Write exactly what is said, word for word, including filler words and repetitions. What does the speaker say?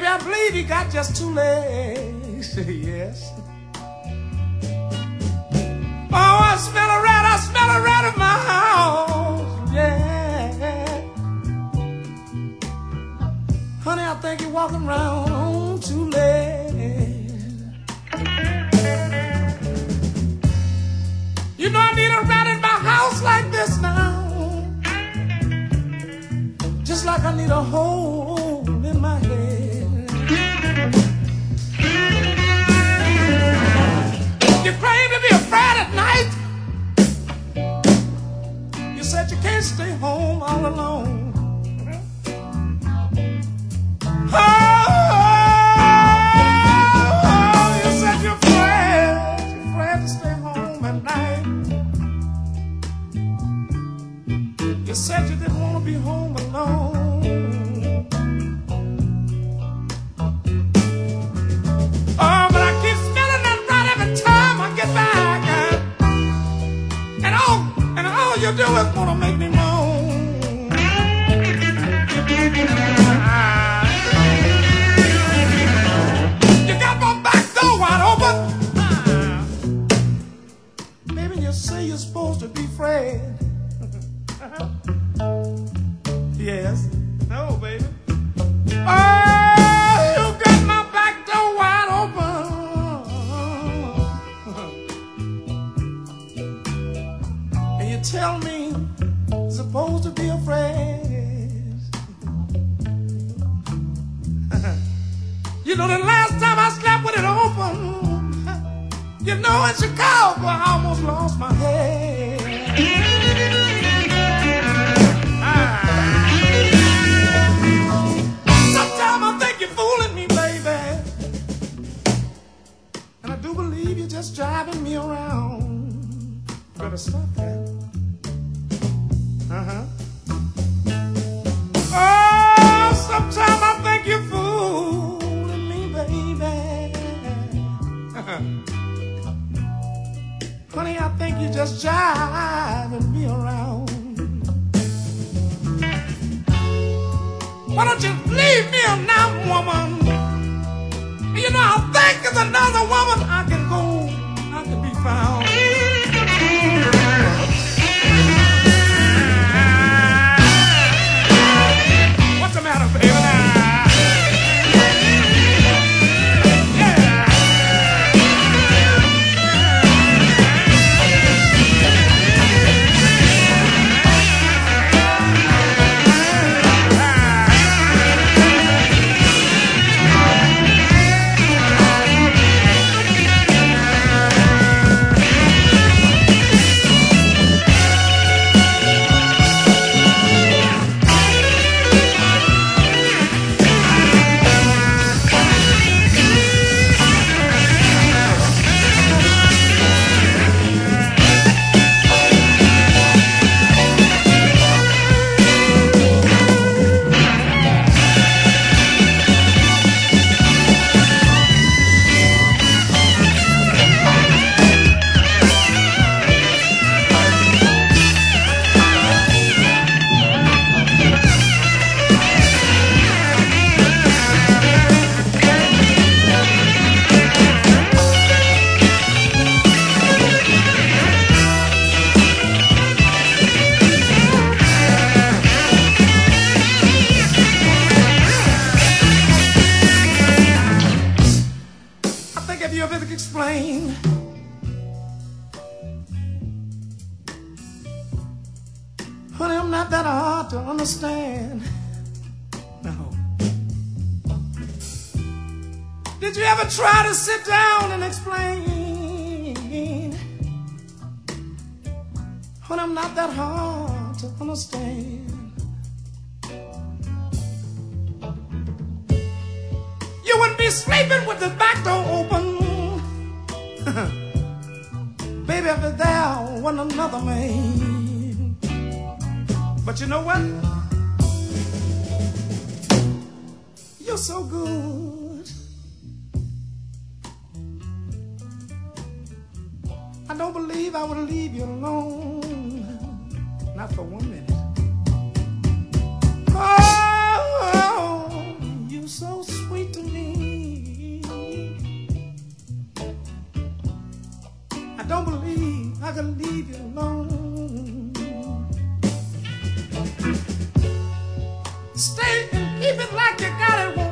I believe he got just two legs. Yes. Oh, I smell a rat, I smell a rat in my house. Yeah. Honey, I think you're walking around on two legs. You know I need a rat in my house like this now. Just like I need a hole in my head. You claim to be afraid at night. You said you can't stay home all alone. Oh, you said you're afraid, you're afraid to stay home at night. You said you didn't want to be home alone. Oh, but I keep smelling that rat every time I get back. And all, and all you do is want to make me moan. You got my back door wide open. Maybe you say you're supposed to be afraid. Yes. No, baby. Oh, you got my back door wide open. And you tell me you're supposed to be afraid. You know the last time I slept with it open, you know in Chicago I almost lost my head. Sometimes I think you're fooling me, baby. And I do believe you're just driving me around. You better stop that. Uh-huh. Oh, sometimes I think you're fooling me, baby. Honey, I think you're just driving me around. Why don't you leave me alone, woman? You know, I think there's another woman I can go, I can be found. What's the matter, baby? Explain. Honey, I'm not that hard to understand. No. Did you ever try to sit down and explain? Honey, I'm not that hard to understand. You wouldn't be sleeping with the back door open. Baby, if there wasn't another man. But you know what? You're so good. I don't believe I would leave you alone. Not for one minute. Oh, you're so sweet to me. I don't believe I can leave you alone. Stay and keep it like you got it.